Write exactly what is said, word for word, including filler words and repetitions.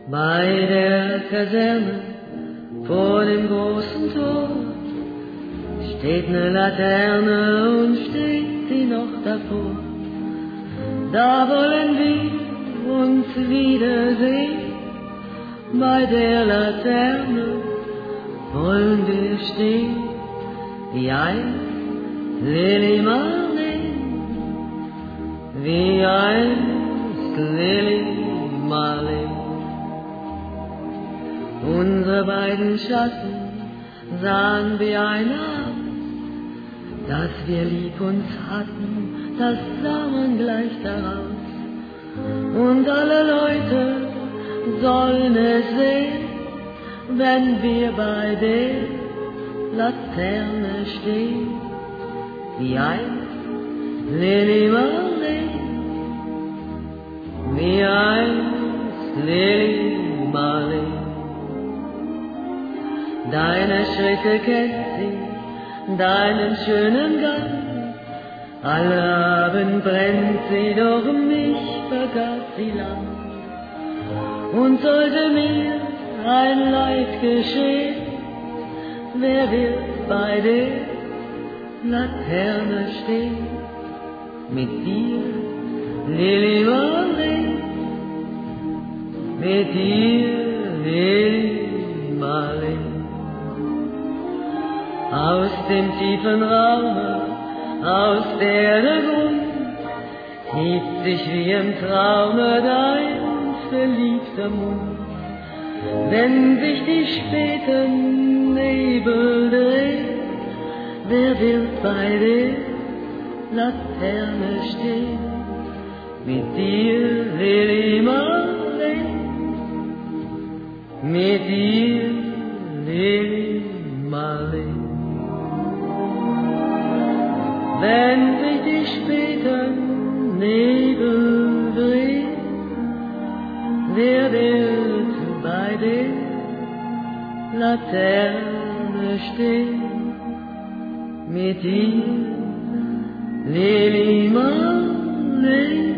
Bei der Kaserne vor dem großen Tor steht ne Laterne und steht sie noch davor. Da wollen wir uns wiedersehen, bei der Laterne wollen wir stehen, wie einst Lili Marleen, wie einst Lili Marleen. Unsere beiden Schatten sahen wie ein an, dass wir lieb uns hatten, das sah man gleich daraus. Und alle Leute sollen es sehen, wenn wir bei der Laterne stehen, wie einst Lili Marleen, wie einst Lili Marleen. Deine Schritte kennt sie, deinen schönen Gang, alle Abend brennt sie, doch mich vergaß sie lang. Und sollte mir ein Leid geschehen, wer wird bei der Laterne stehen? Mit dir, Lili Marleen, mit dir, Lili Marleen. Aus dem tiefen Raume, aus der der Grund, hebt sich wie im Traume dein verliebter Mund. Wenn sich die späten Nebel drehen, wer wird bei der Laterne stehen? Mit dir, Lili Marleen, mit dir, Lili Marleen. Wenn sich die späten Nebel drehen, wer wird bei der Laterne stehen? Mit dir, Lili Marleen.